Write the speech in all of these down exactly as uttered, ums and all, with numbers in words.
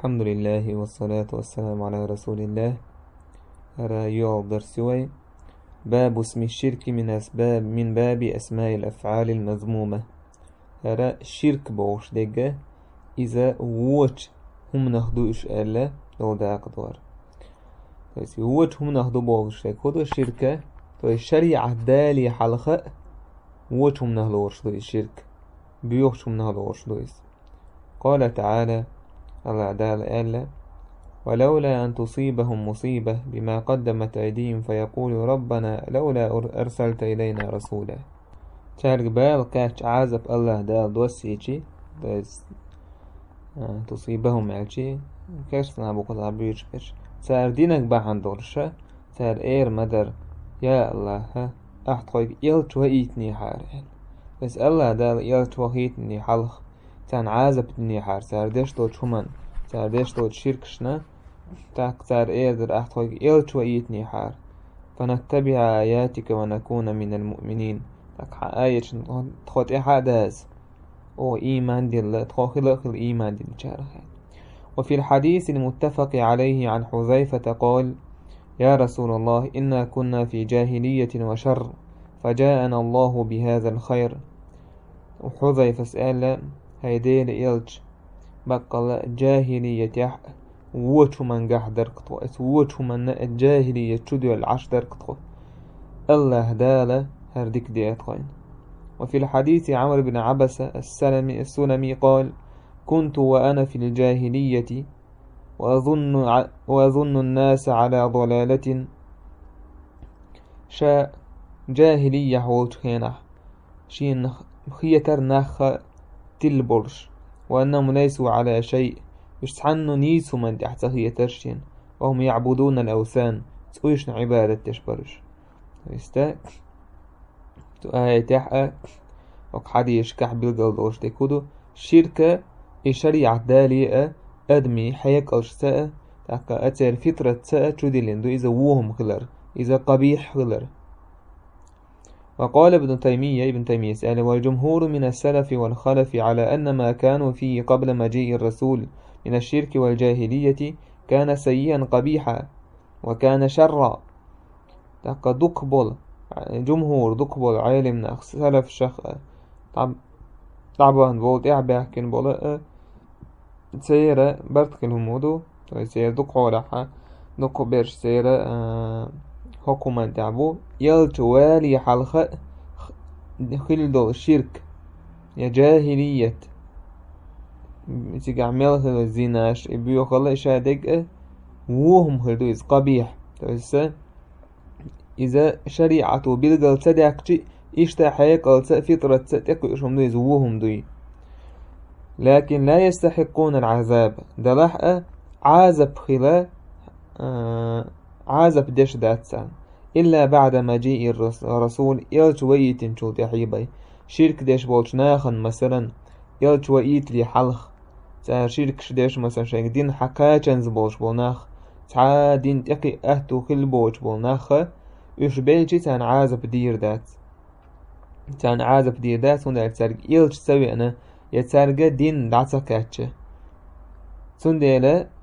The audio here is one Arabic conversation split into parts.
الحمد لله والصلاة والسلام على رسول الله. هذا يوم درسوي باب اسم الشرك من أسباب من باب أسماء الأفعال المذمومة. هذا الشرك بوش دقة إذا ووش هم ناخدوش ألا لو دا قدوار بس ووش هم ناخدو بوش كودو الشركة تو الشريعة دالي حلقة ووش هم ناخدوش دو الشرك بيوش هم ناخدوش دو. قال تعالى الله دال ألا ولولا أن تصيبهم مصيبة بما قدمت أيديهم فيقولوا ربنا لولا أرسلت إلينا رسولا. تارك بال كاتش عازب الله دال دوسيتي بس تصيبهم عالشي كاش تنابو قطع بيوش كاش تار دينك باحن دورشة تار اير مدر يا الله ها احتقوك يلتو ايتني حارين بس الله دال يلتو هيتني حلق تان عازب تني حار تار ديشتو تشومن تار ديشتو تشيركشنا تاك تار اير در احتقوك يلتو ايتني حار فنتبع آياتك ونكون من المؤمنين تاك آية تخوت ايحا داز او ايمان دل تخوخل خل ايمان دل جارخين. وفي الحديث المتفق عليه عن حذيفة قال يا رسول الله إنا كنا في جاهلية وشر فجاءنا الله بهذا الخير. وحذيفة سأل هيديل إلج بقى جاهلية يح ووتو من قح دركتو ووتو من الجاهلية تشدو العش دركتو الله دالة هردك ديتخين. وفي الحديث عمر بن عبسة السلمي السلمي قال كنت وأنا في الجاهلية وأظن, وأظن الناس على ضلالة شاء جاهلية حولت خينح شين خيتر نخ تلبرش وأنهم ليسوا على شيء يستحنوا نيسوا من تحت خيترشين وهم يعبدون الأوثان تقويش عبادة تشبرش يستاك تؤهي تحقى وقحدي يشكح بالقلدوش تكودو شركة الشريعة دالية أدمي حيك أجساء تاكا أتر فطرة ساء توديلندو إذا وهم خلر إذا قبيح خلر. وقال ابن تيمية ابن تيمية سأل والجمهور من السلف والخلف على أن ما كانوا فيه قبل مجيء الرسول من الشرك والجاهلية كان سيئا قبيحا وكان شرا تاكا دقبل جمهور دقبل عالم سلف شخ طب طبعا بولت إعباكين بولا سيرة برتك الهمودو سيرة دقو لحا دقو بيرش سيرة أه حكومة تعبو يلتوالي حلقة خلدو الشرك يا جاهلية تيجي عمل الزيناش بيو خلا شادق وهم خلدو إز قبيح إذا شريعته بيلقل تدعكتي إشتاحي قلت فطرة تقويشهم دوي زوهم دوي لكن لا يستحقون العذاب دلحق عازب خلا آه عازب دش داتسان إلا بعد مجيء الرسول يلتويت انشوت يحيبي شرك دش بولش ناخن مثلا يلتويت لي حلخ تا شرك شديش مثلا شاك دين حكاچنز بولش بولناخ تا دين تقي أهتو خل بولش بولناخ يشبيلشي تان عازب دير دات تان عازب دير دات هنا يتسارق إلش سوي أنا يتسارق دين دعسكاتش سنديلا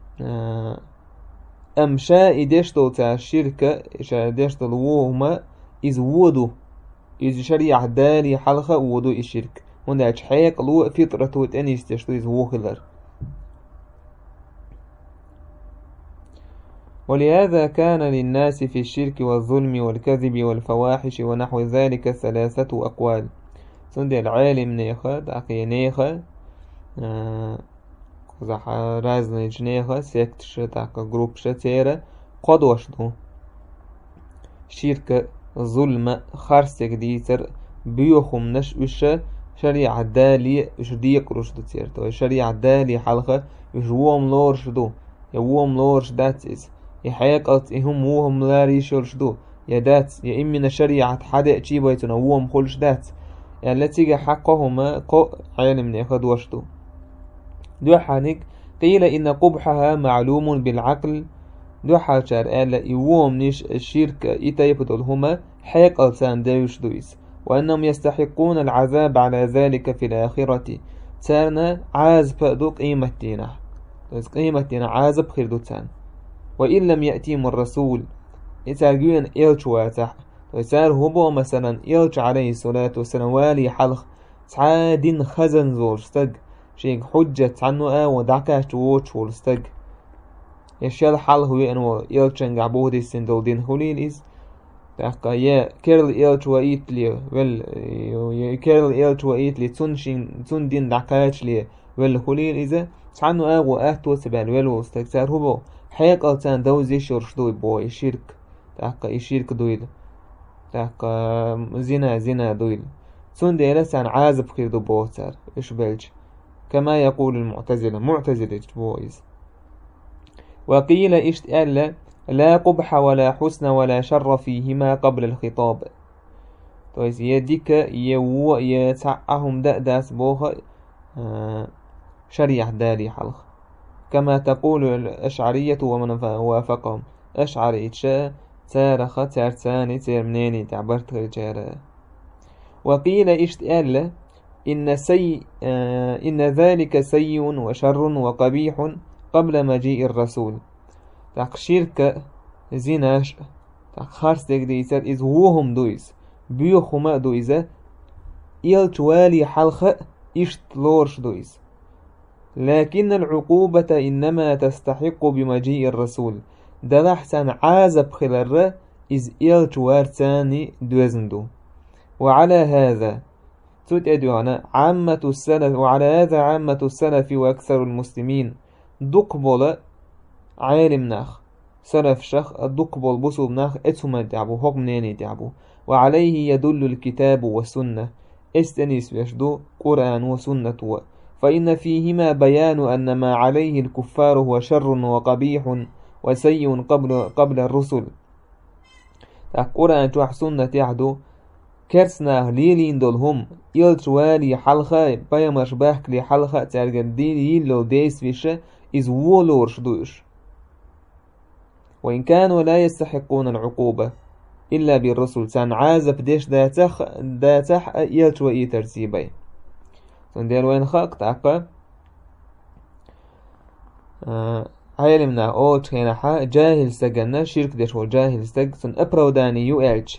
أمشا إدشتو تا الشركة إشا إدشتو وهما إز وودو إز شريعة دالي حلقة وودو الشرك هنا يتحيق لو فطرة تاني استشتو إز وخلر. ولهذا كان للناس في الشرك والظلم والكذب والفواحش ونحو ذلك ثلاثة أقوال. سندي العالم نيخة داقي نيخة قزح رازنج نيخة سيكتش داقي جروب شتيرة قد وشدو شرك ظلم خرسك ديتر بيوخم نشوشة شريعة دالي شديق رشدو تيرتو شريعة دالي حلقة يشوهم لور شدو يوهم لور شداتيز يحيق قلت إهم وهم لا ريشورش دو يا دات يا إمنا شريعة حدا أشي بيتنا وهم خلش دات يعني التي حقهما قو علم نأخذ وشدو دو حانك قيل إن قبحها معلوم بالعقل دو حالشار قال إيوهم نيش الشرك إتا يبدلهما حيق قلتان دايوش دويس وأنهم يستحقون العذاب على ذلك في الآخرة سارنا عاز فأدوك إيمتينه تويس قيمة دينا عازب خير دوتان وإن لم يأتيهم الرسول يتارجون إلش واتح ويسار هبو مثلا إلش عليه الصلاة والسلام والي حلق تعادين خزن زور استق شيك حجة عنه ودعكاش ووش والستق يشيل حل هو أنو إلشن قعبوه دي سندول دين هولين إز تحقا يا كيرل إلش وإيت لي ول كيرل إلش وإيت لي تنشين تن دين دعكاش لي ول هولين إذا عنه أغو أهتو سبال ول واستكسار هبو حيق ألتان دوزي شرش دوي بو يشيرك تحقا يشيرك دويل تحقا زنا زنا دويل تن ديلسان عازب خير دو بوتر إش بلج كما يقول المعتزلة معتزلة بويز وقيل اشتأل لا قبح ولا حسن ولا شر فيهما قبل الخطاب تويس يديك يو يتعهم دأداس بوها آه شريح دالي حلق كما تقول الأشعرية ومن وافقهم أشعر إتشاء تارخ تارتاني ترمنيني تعبرت الجارة وقيل اشتأل إن, سي آه إن ذلك سيء وشر وقبيح قبل مجيء الرسول تاق شركة زيناش تاق خارس ديك ديسات إذ وهم دويز بيوخما دويزة إل توالي حلخة إشت لورش دويز لكن العقوبة إنما تستحق بمجيء الرسول دلحسن عازب خلال إذ إل توارتاني دوزندو وعلى هذا تتأدعنا عامة السلف وعلى هذا عامة السلف وأكثر المسلمين دقبل عالم ناخ سلف شخ الدقبل بصو ناخ اتهم دعبو حكم نيني دعبو وعليه يدل الكتاب والسنة استنيس يشدو قرآن وسنة فإن فيهما بيان أن ما عليه الكفار هو شر وقبيح وسيء قبل قبل الرسل قرآن توح سنة يحدو كرسنا ليلين دولهم يلتوالي حلقة بيمش باحك لي حلقة تارجل دين يلو ديس فيش إذ وولورش دوش وإن كانوا لا يستحقون العقوبة إلا بالرسل تان عازب ديش داتخ داتح يلتو إي ترتيبي تندير وين خاق تعقى آه علمنا أوت هنا حا جاهل سجنا شرك ديش هو جاهل سج تن أبروداني يؤرج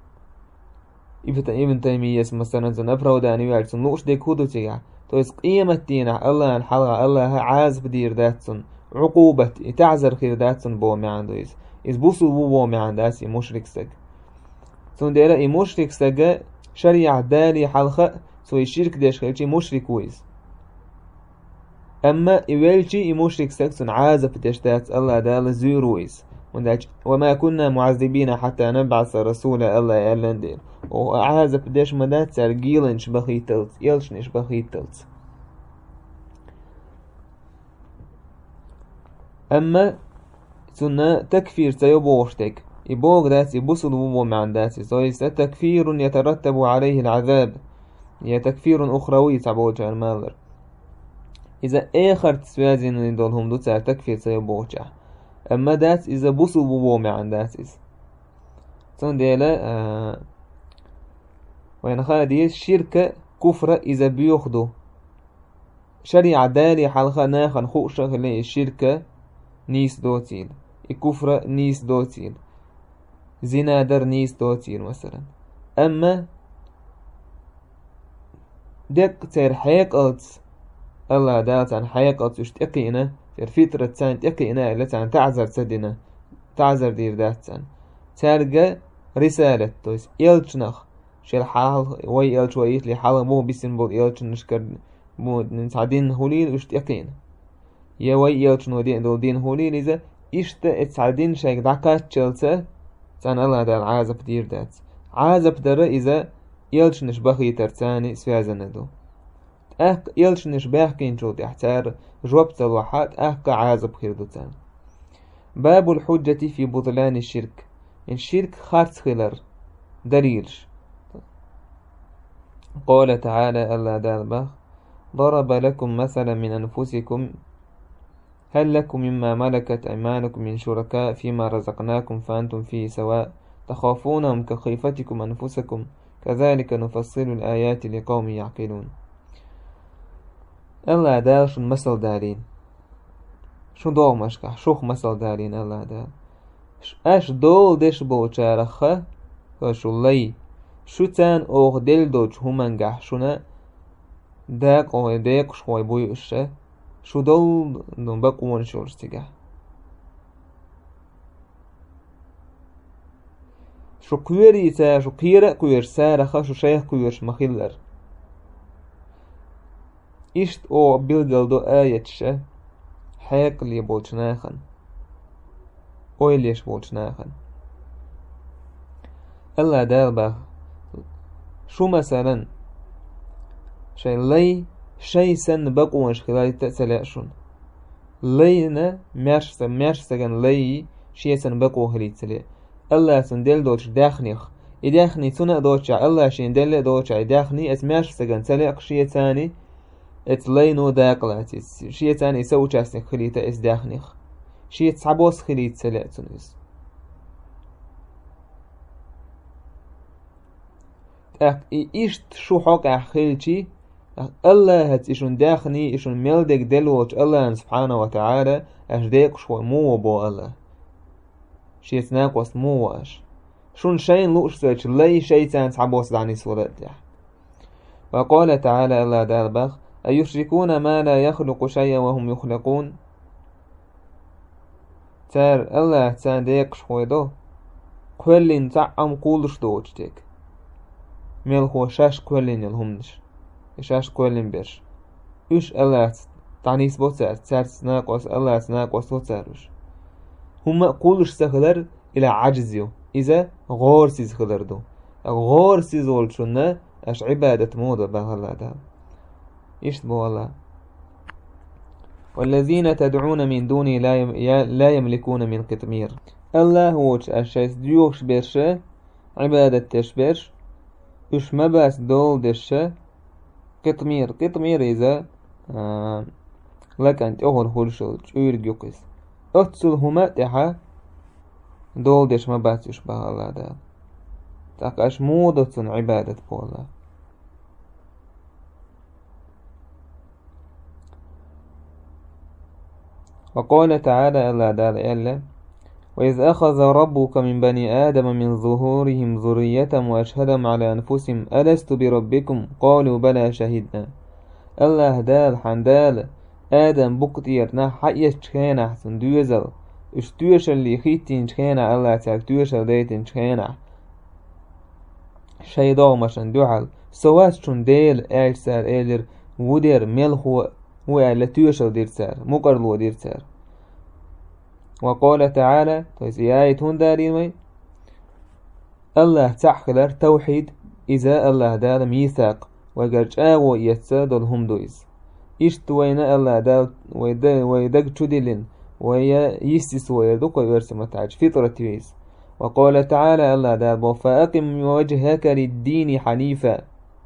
ابن تيمية مثلا تن أبروداني يؤرج تن نوش ديك هدو تيجا تويس قيمة دينا الله الحلقة الله عازب دير داتسن عقوبة تعذر خير داتسن بو مي عندويس إذ بوصل بو بو مي عنداسي مشرك سج تن ديرا إي مشرك سج شريع دالي حلقة سوي شرك ديش خيرتي مشرك ويز أما إيوالتي إي مشرك سج عازب ديش دات الله دال زيرويز وما كنا معذبين حتى نبعث رسولا الله يالندير وعازب ديش مدات سرقيلنش بخيتلت يلشنش بخيتلت أما سنة تكفير سيبوشتك يبوغ دات يبصل بوبو مع دات سويس تكفير يترتب عليه العذاب هي تكفير أخروي تعبوجه المالر إذا آخر تسوازين اللي دولهم دو تسار تكفير سيبوجه أما دات إذا بصل بوبو مع دات سن ديلا آه وين خادي شركة كفرة إذا بياخدو شريعة دالي حلقة ناخن خوشة خلي الشركة نيس دوتيل الكفرة نيس دوتيل زنا در نيس دوتيل مثلا أما دك تر حيقات الله دالت عن حيقات يشتقينا تر فترة تان تقينا اللي تان تعذر تدنا تعذر دير دات تان ترجع رسالة تويس إلتنخ شيل حال وي إلت ويت لي حال مو بيسنبول إلت نشكر مو نتعدين هوليل وشتقينا يا وي إلت نودين دول دين هوليل إذا إشت اتعدين شيك دعكات تشلته تان الله دال عازب دير دات عازب در إذا إلت نشبخي ترتاني سوازن دو أهك إلت نشبه كينشو تحتار جوابت الوحات أهك عازب خير دوتان باب الحجة في بطلان الشرك الشرك خارج خلر دليلش قال تعالى الله دالبخ ضرب لكم مثلا من أنفسكم هل لكم مما ملكت أيمانكم من شركاء فيما رزقناكم فأنتم فيه سواء تخافونهم كخيفتكم أنفسكم كذلك نفصل الآيات لقوم يعقلون الله دالش المثل دارين شو دومشكح شوخ مثل دارين الله دا اش دول دش بو چارخه وشو لي شو تان اوغ دل دوچ همنگح شونا داق او داق شوي بوي اشة شو دول دون بقوان شورستگح شو كويري تا شو قيرة كوير سارخه شو شيخ كويرش مخيلر إشت أو بيلجل دو آيتش حاق لي بولشناخن أو ليش بولشناخن الله دالبا شو مثلا شي لي شي سن بقوانش خلال تأسلاءشون لينا ماشسا ماشسا لي شي سن بقو خلال تسلاء الله سن دل دوش داخنيخ إداخني سنة دوشع الله شين دل دوشع إداخني اسماش سجن تلاق شيء ثاني اتلينو داقلاتي شيء ثاني يسوي جاسنك خليته اس داخنيخ شيء تصعبوس خليت سلاء تنس اك ايشت شو حق اخيلتي الله هت ايشون داخني ايشون ملدك دلوش الله سبحانه وتعالى اش ديق شو مو بو الله شيء تناقص مو واش شون شين لوش سويتش لي شيطان تعبوس لعني سولت وقال تعالى الله دالبخ أيشركون ما لا يخلق شيئا وهم يخلقون تار الله تان ديق شويدو كلين تعم قولش دوجتك ميل هو شاش كلين يلهمنش شاش كلين بيش إيش الله تعنيس بوتار تار تناقص الله تناقص وتاروش هم قولش سخلر إلى عجزيو إذا غورسيز خلردو غورسيز ولشنا أش عبادة موضة بهلا دا إيش بو الله والذين تدعون من دوني لا يم... لا يملكون من قطمير الله هوش أشيس ديوش بيرش عبادة تشبيرش إش مباس دول دش قطمير قطمير إذا آه... لك أنت أهل هولشل جوير جوكس أتصل هما تحا دول دش ما باتش بها الله دا تاقاش موضة عبادة بولا وقال تعالى الله دال إلا وإذ أخذ ربك من بني آدم من ظهورهم ذريتهم وأشهدهم على أنفسهم ألست بربكم قالوا بلى شهدنا الله دال حندال آدم بقتيرنا حيش تشخينا حسن دوزل اش دوشل اللي خيتين تشخينا الله تعالى دوشل ديتين تشخينا شيداو مشان دوحل سواس شون ديل ايش سار ايلر ودير ملخو وعلى توشل دير سار مقرلو دير سار وقال تعالى تويسي آية هون دارين مي الله تحخلر توحيد إذا الله دال ميثاق وقرج آغو يتساد الهم دويز إشت وين الله دال ويدق تدلن ويا يستس ويردوك ويرسم تعج فطرة تويز وقال تعالى الله دال فأقم وجهك للدين حنيفا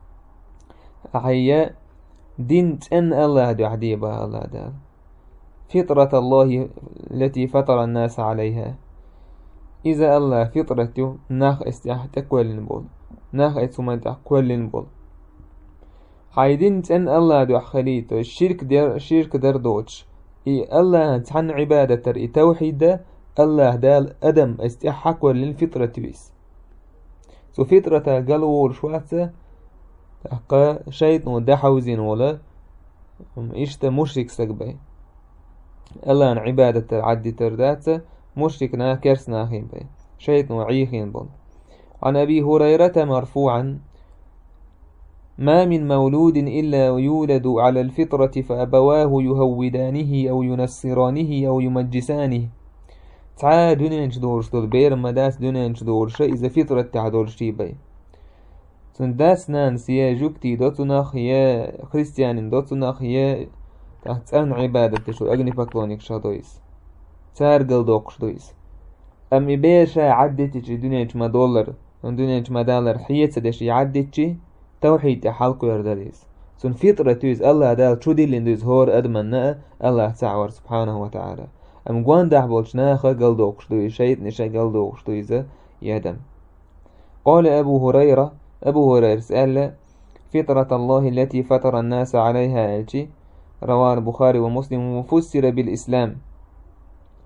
أحياء دين أن الله دو عديبها الله دال فطرة الله التي فطر الناس عليها إذا الله فطرته ناخ استياح تكوال نبول ناخ اتسمت أكوال نبول حيدين أن الله دو خليته الشرك در الشرك در دوتش إي الله تحن عبادة تر توحيد الله دال أدم استياح أكوال للفطرة بيس سو فطرة قالوا شواتة أقا شيطان دحوزين ولا إشتا مشرك سقبي الله عن عبادة العدي تردات مشركنا كرسنا خين بي شيطان عيخين بل عن أبي هريرة مرفوعا ما من مولود إلا يولد على الفطرة فأبواه يهودانه أو ينصرانه أو يمجسانه تعا دونين شدورش دول بير مداس دونين شدورش إذا فطرة تعدورش بي سنداس نانس يا جوكتي دوتناخ يا خريستيان دوتناخ يا تحتان عبادة شو أغني فاكلونيك شادويس تارقل دوقش دويس أمي بيشا عدتش دنيا ما دولار دنيا ما دولار حيث دش يعدتش توحيد حلقو يرداليس سن فطرة تويز الله دال شو دي لندوز هور أدمنا الله تعور سبحانه وتعالى أم قوان دح بولش ناخا قل دوقش دويس شايت نشا قل دوقش دويس يادم قال أبو هريرة أبو هريرة سأل فطرة الله التي فطر الناس عليها ألتي رواه البخاري ومسلم وفسر بالإسلام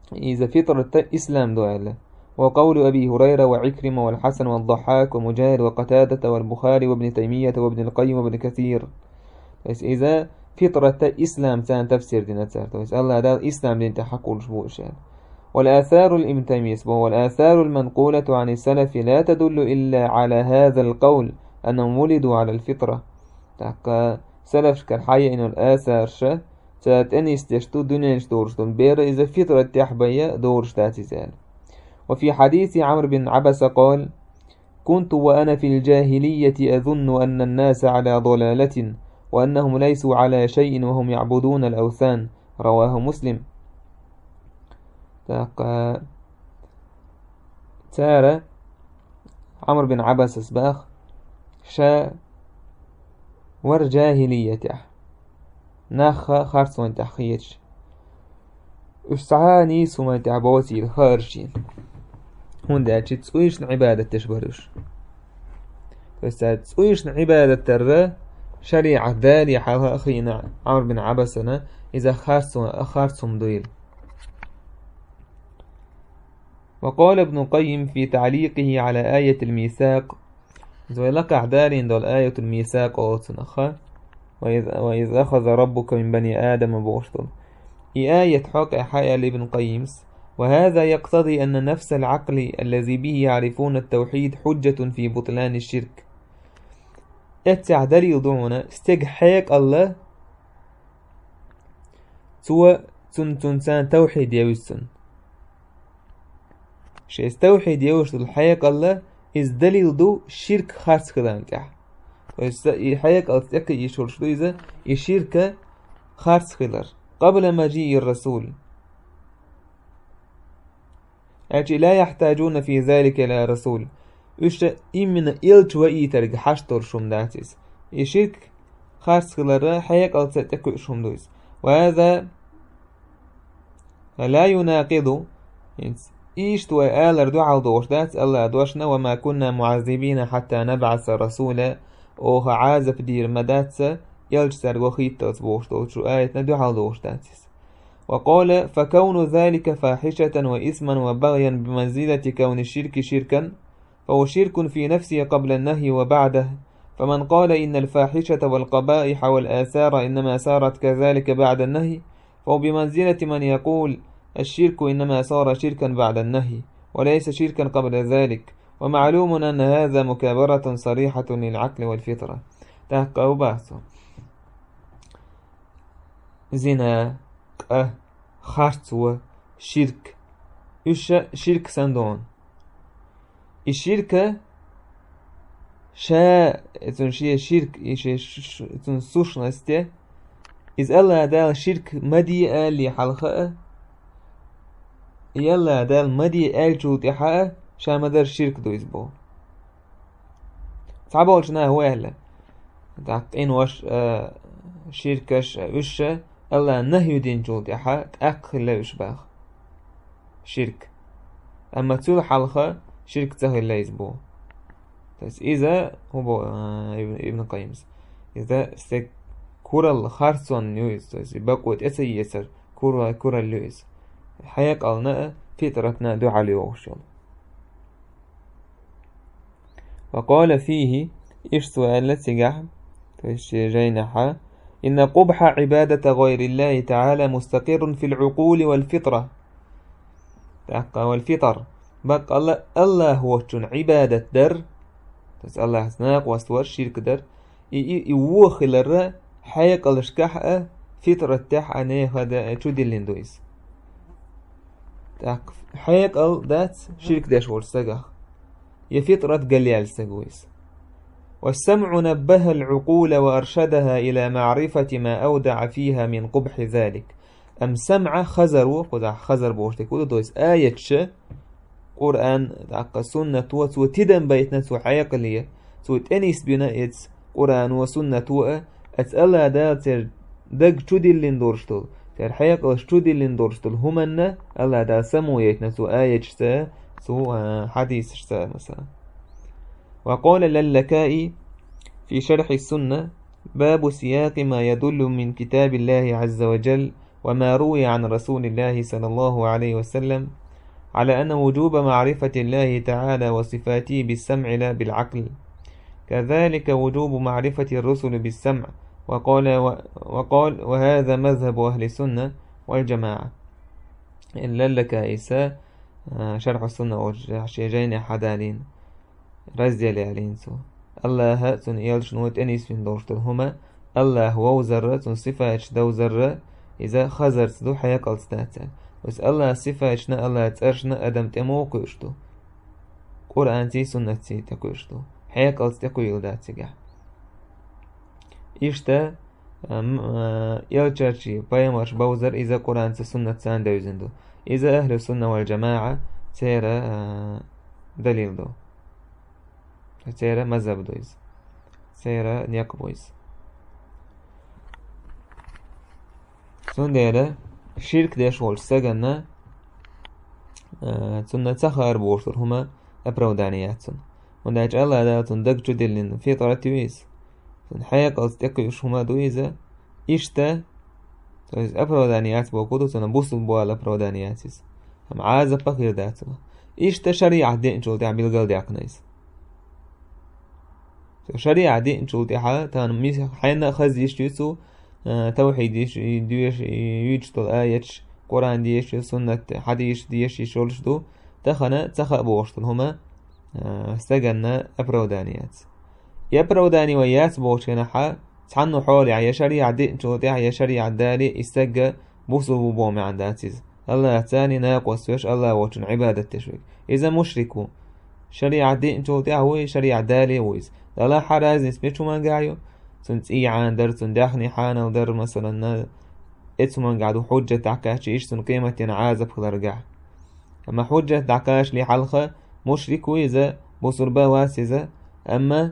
إذا فطرة إسلام دوالة. وقول أبي هريرة وعكرمة والحسن والضحاك ومجاهد وقتادة والبخاري وابن تيمية وابن القيم وابن كثير. بس إذا فطرة إسلام تان تفسير دينا تار بس الله دا إسلام دين تحقول شبوش يعني. والآثار الإمتميس والآثار المنقولة عن السلف لا تدل إلا على هذا القول أنهم ولدوا على الفطرة. تحقى سلف كالحية إنه الآثار شا تاتني استشتو دنيا دورشتون بير إذا فطرة تحبية دورش تاتي زال. وفي حديث عمرو بن عبس قال: كنت وأنا في الجاهلية أظن أن الناس على ضلالة وأنهم ليسوا على شيء وهم يعبدون الأوثان. رواه مسلم. تارة عمرو بن عبس اسباخ شا ور جاهلية ناخ خارس وان تحخيتش استعاني سوما تعبوتي الخارجين هون دا تسويش عبادة تشبرش بس تسويش عبادة ترى شريعة ذالي حالها أخينا عمرو بن عبسنا إذا خارسهم دويل. وقال ابن قيم في تعليقه على آية الميثاق: زي لك أعدال دول آية الميثاق أوتنخا وإذ, وإذ أخذ ربك من بني آدم بوشتل. آية حق حياة لابن قيمس. وهذا يقتضي أن نفس العقل الذي به يعرفون التوحيد حجة في بطلان الشرك. اتعدل يضعون استجحيك الله سوى تنتنسان توحيد يوسن شيء استوحيد يوش الحياك الله إز دليل دو شرك خاص خدان كح الحياك الله تأكد يشور شدو إذا الشرك خاص خلر قبل مجيء الرسول يعني لا يحتاجون في ذلك إلى رسول إيش إمنا إلت وإيترج حشتر شم داتيس الشرك خاص خلر حياك الله تأكد شم دويس. وهذا لا يناقض إيش توي آلر دعا دوش دات الله دوشنا وما كنا معذبين حتى نبعث رسولا أو عازب دير مداتسا يلجسر وخيط تصبوش دوش آيتنا دعا دوش داتس. وقال: فكون ذلك فاحشة وإثما وبغيا بمنزلة كون الشرك شركا فهو شرك في نفسه قبل النهي وبعده. فمن قال إن الفاحشة والقبائح والآثار إنما صارت كذلك بعد النهي فهو بمنزلة من يقول الشرك إنما صار شركا بعد النهي وليس شركا قبل ذلك. ومعلوم أن هذا مكابرة صريحة للعقل والفطرة. تحقق بحثه زنا أه خارتوة شرك إيش شرك سندون الشركة شا تنشيه شرك إيش تنسوش نستيه إذا الله دال شرك مدي اللي حلقة يلا دال مدي آل جود إحاء شا مدر شرك دو إزبو تعبول شنا هو أهلا تعقين وش آه شركش وش الله نهي دين جود إحاء تأقل لا يشبه شرك. أما تول حلقة شرك تهل لا إزبو. بس إذا هو آه ابن قيمس إذا استك كورا الخارسون نيوز بس بقوت إسي يسر كورا كورا اللوز حياك ألنا فطرتنا دعا ليوشل. وقال فيه إيش سؤال لتجح فإيش جينحا إن قبح عبادة غير الله تعالى مستقر في العقول والفطرة. تحقى والفطر بق الله الله هو عبادة در بس الله سناق واستور شرك در يوخل الرأ حياك الاشكاح فطرة تح أني هذا شو دلندويس حياك ال دات شرك داش ورسجح يفطرة قليل سجويس. والسمع نبه العقول وأرشدها إلى معرفة ما أودع فيها من قبح ذلك. أم سمع خزروا قد خزر بوشتك ودويس آية ش قرآن دعق سنة وتو تدم بيتنا تو حياك ليه تو تأنيس بناء قرآن وسنة تو أتألا داتر دق شو دي اللي ندورشتل تر حياك شو دي اللي ندورشتل همنا ألا دا سمو يتنا تو آية شتا تو حديث شتا مثلا. وقال للكائي في شرح السنة: باب سياق ما يدل من كتاب الله عز وجل وما روي عن رسول الله صلى الله عليه وسلم على أن وجوب معرفة الله تعالى وصفاته بالسمع لا بالعقل، كذلك وجوب معرفة الرسل بالسمع. وقال, وقال وهذا مذهب أهل السنة والجماعة. إلا لك إيسا شرح السنة وشيجين حدالين رزيل علين سو الله سن إيالش نوت أنيس فين دورشتل هما الله هو ذرة سن صفة دو ذرة إذا خزرت دو حياك ألستاتا بس الله صفة إشنا الله تأرشنا أدم تمو قيشتو قرآن تي سنة تي تقيشتو حياك ألستاكو يلداتيجا إشتا يلچرشي بايمرش بوزر إذا قرآن تي سنة تسان دوزندو إذا أهل السنة والجماعة تيرا دليل دو تيرا مذهب دويز تيرا نيقبويز سون ديرا شرك ديش والسجنة سنة تخار بوشتر هما أبرودانيات سن ونداج الله دا تندق جدلين في طراتي ويز سن حياك أصدقائيش هما دويزة إشتا تويز أبرودانيات بوكودو سن بوصل بوا الأبرودانياتيز هم عازة بخير داتنا إشتا شريعة دين جول دي عميل قل دي عقنيز شريعة دين جول دي حا تان ميس حينا خز يشتيسو توحيد يش يدوش يجتل آياتش قرآن ديش سنة حديش ديش يشولش دو تخنا تخا بوشتل هما استجنا أبرودانيات يبروداني ويات بوشنا حا تحنو حولي عيا شريعة دين جول دي عيا شريعة دالي استجا بوصل بومي عنداتيز الله تاني ناقص ويش الله وشن عبادة تشويك إذا مشركو شريعة دين جول دي هو شريعة دالي ويز الله حراز نسبيشو من قايو سنت إي عان در سن داخني حانا ودر مثلا إتسو من قاعدو حجة دعكاش إيش سن قيمة ينعازب خلرقع أما حجة دعكاش لي حلقة مشرك ويزا بصر بواسزة أما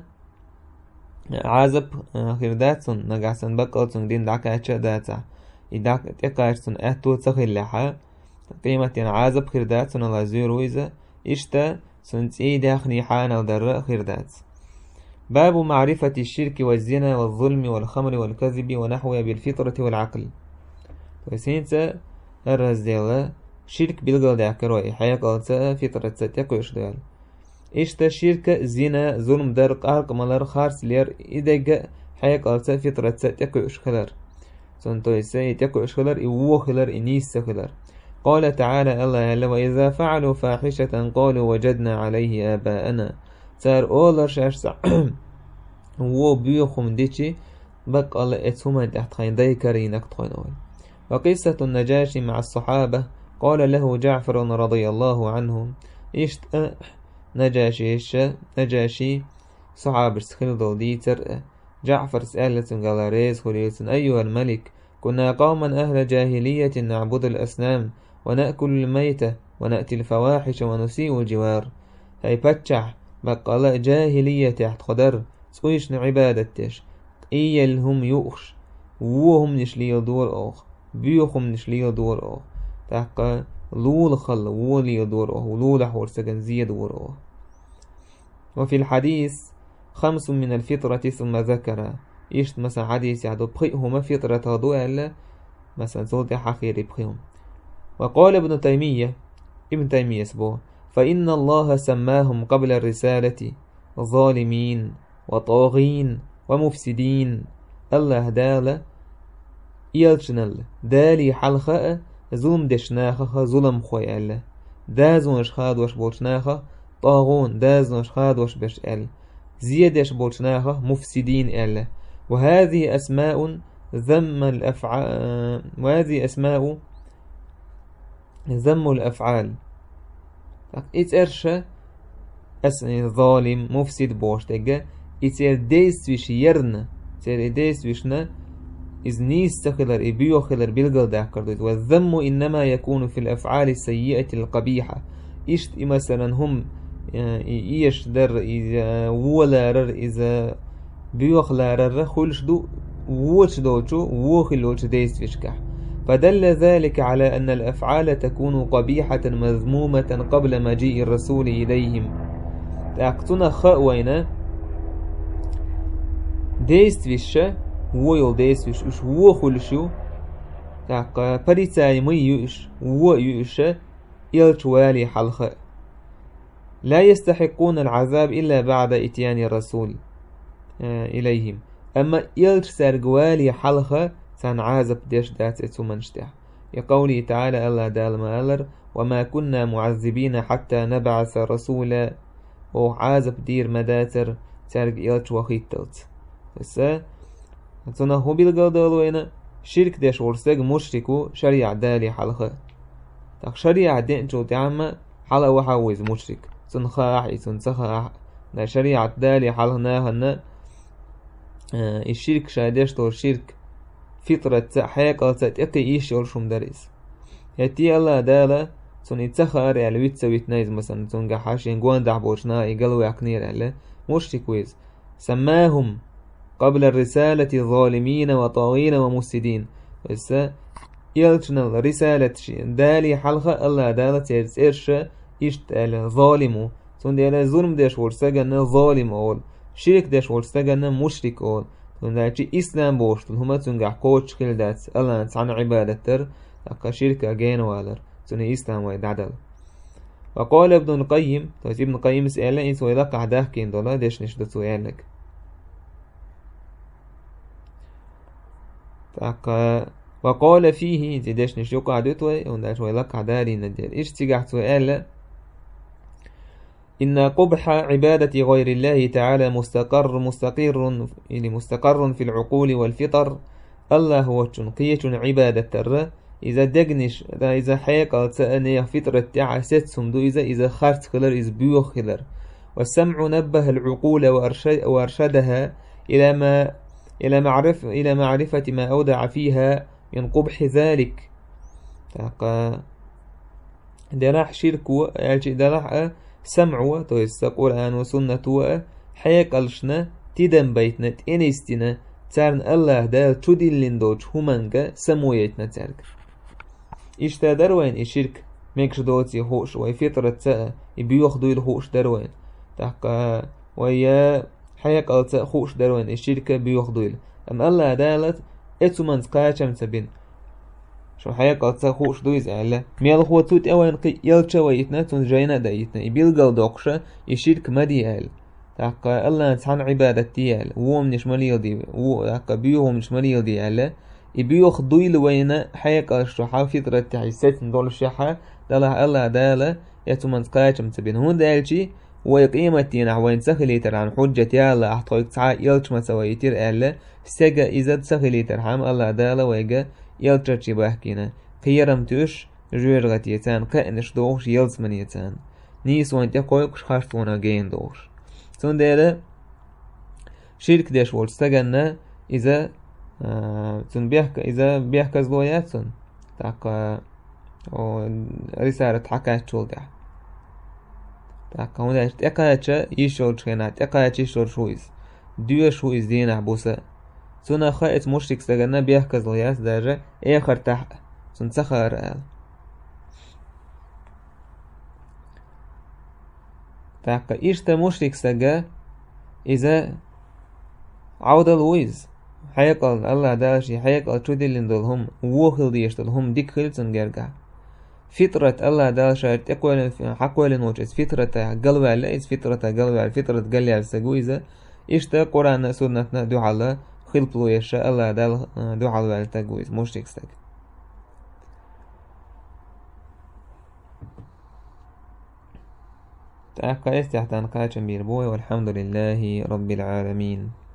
عازب خيردات سن نقع سن بقل سن دين دعكاش داتا إدعك تقاش سن أهتو تخيل لحا قيمة ينعازب خيردات سن الله زير ويزا إشتا سنت إي داخني حانا ودر خيردات. باب معرفة الشرك والزنا والظلم والخمر والكذب ونحوها بالفطرة والعقل. وسينتا الرزيلة شرك بالقل داكروي حياك قلتا فطرة ستيقوش دال إشتا شرك زنا ظلم در قارق ملار خارس لير إذا جاء حياك قلتا فطرة ستيقوش خلر سنتو يسا يتيقوش خلر إيوه خلر إنيس خلر. قال تعالى الله يلا وإذا فعلوا فاحشة قالوا وجدنا عليه آباءنا تار أولر شاشسع وو بيوخم ديشي بق الله اتهما تحت خين داي كارينك تخين أول. وقصة النجاشي مع الصحابة قال له جعفر رضي الله عنه إشت نجاشي نجاشي صحابة سخلدل ديتر جعفر سألة قال ريز خليلة أيها الملك كنا قوما أهل جاهلية نعبد الأسنام ونأكل الميتة ونأتي الفواحش ونسيء الجوار. هاي بتشع بقى جاهلية تحت قدر سويش عبادتش إيالهم يؤخش وهم نشلي دور أخ بيوخم نشلي دور أخ تحقى لول خل ولي دور أخ ولول حور سكن زي دور أخ. وفي الحديث خمس من الفطرة ثم ذكر إيش مثلا حديث يعدو بخيهما فطرة هدو ألا مثلا صوتي حقيري بخيهم. وقال ابن تيمية ابن تيمية سبوه فإن الله سماهم قبل الرسالة ظالمين وطاغين ومفسدين. الله دال يلشنل دالي حلخاء ظلم دشناخة ظلم خوي الله دازونش خاد وش بولشناخة طاغون دازونش خاد وش بش ال زيادش بولشناخة مفسدين الله. وهذه أسماء ذم الأفعال وهذه أسماء ذم الأفعال إترشة أسن ظالم مفسد بوش تجا إتر ديس وش يرنا إتر ديس وشنا إذ نيس خلر إبيو خلر بالقل داكردوت. والذم إنما يكون في الأفعال السيئة القبيحة. إشت مثلا هم إيش در إذا ولا رر إذا بيو خلر خلش دو ووش دوشو ووخلوش ديس وشكح. فدل ذلك على أن الأفعال تكون قبيحة مذمومة قبل مجيء الرسول إليهم. تأقتنا خأوينا ديست وشة ويل ديست وش وش وخلشو تاق بريتاي مي يؤش ويؤش إلش والي حلخ لا يستحقون العذاب إلا بعد إتيان الرسول آه إليهم أما إلش سرقوالي حلخ تان عازب ديش دات اتو منشتح يقولي تعالى الله دال ما ألر وما كنا معذبين حتى نبعث رسولا وعازب دير مداتر تارق إلش وخيطلت بس تنا هو بالقدر شرك ديش ورسق مشركو شريع دالي حلخ تاق شريعة دين جو تعمى حلا وحاوز مشرك تنخاح تنسخاح دا شريعة دالي حلناها نا اه الشرك شادش تو شرك فطرة حياة تأكي إيش يرشم درس هتي الله دالا تون يتسخر على ويت سويت نايز مثلا تون قحاش ينقوان دعبوشنا يقلوا يقنير على مشرك ويز سماهم قبل الرسالة ظالمين وطاغين ومفسدين بس يلتنا رسالة دالي حلقة الله دالة تيرس إشتال ظالمو تون ديالا ظلم ديش ورساقنا ظالم أول شرك ديش ورساقنا مشرك أول تون دايشي إسلام بوشتل هما تون قح قوش كل دات الله نتعن عبادة تر لقا شرك أجين والر تون إسلام ويد عدل وقال ابن القيم تويت ابن القيم سألا إنسو يلقى عداه كين دولا ديش نشدتو يالك تاقا وقال فيه تدش نشوق عدوتوي ونداش ويلقى داري ندير إيش تيجحتو قال إن قبح عبادة غير الله تعالى مستقر مستقر يعني مستقر في العقول والفطر الله هو تنقية عبادة ترى إذا دقنش إذا حيقة تأني فطرة تعسات سمدو إذا إذا خارت خلر إذا بيو خلر والسمع نبه العقول وأرشدها إلى ما إلى معرفة إلى معرفة ما أودع فيها من قبح ذلك تاقا دلاح شركو يعني دلاح سمعوا تويس قرآن وسنة حيك الشنا تدن بيتنا تنستنا تارن الله دا تدلين دوج همانجا سمويتنا تارك إشتا دروين إشرك ميكش دوتي هوش وي فطرة تا يبيوخ دويل هوش دروين تاقا ويا حيك التا هوش دروين إشركة بيوخ دويل أم الله دالت اتو من تقاچم تبين شو حياة قد خوش دويز على ميال هو توت اوان قي يلچا ويتنا تون جاينا دايتنا يبيلقل دوقشا يشيرك مدي آل تاقا الله نتحن عبادة ديال ووم نشماليل دي وو تاقا بيوهم نشماليل دي على يبيوخ دويل وينا حياة قد شوحا فطرة تحيسات ندول الشاحة دالا الله دالا اتو من تقاچم تبين هون دالشي ويقيمتين عوين سخليتر عن حجة يالا احطوك تعا يلچ ما سويتر آلا سيجا إذا سخليتر حام الله دالا ويجا يلترشي باحكينا قيرم توش جوير غتيتان قائنش دوش يلز من يتان نيس وانت قويقش خاشتونا جين دوش تون ديلا شرك ديش والستغنى إذا آه تون بيحك إذا بيحك زلوياتون تاقا رسالة حكاية شولدع تاقا هنا تقايتش يشول شخينا تقايتش يشول شويز ديو شويز دينا بوسا تون خائت مشرك سجنا بيحكي زلياس درجة آخر تح تون سخر آل تاقا إيشتا مشرك سجا إذا عود الويز حيقل الله داشي حيقل تودلين دولهم ووخل ديشتلهم ديك خلتن جرجع فطرة الله داشا تقول حقول نوجس فطرة قلب على إس فطرة قلب على فطرة قلب على سجويزة إيشتا قرآن سنة دو على خلبلو يشاء الله دال دو على والتجويز مشرك سك تأكد استحتان قاتم بيربوي والحمد لله رب العالمين.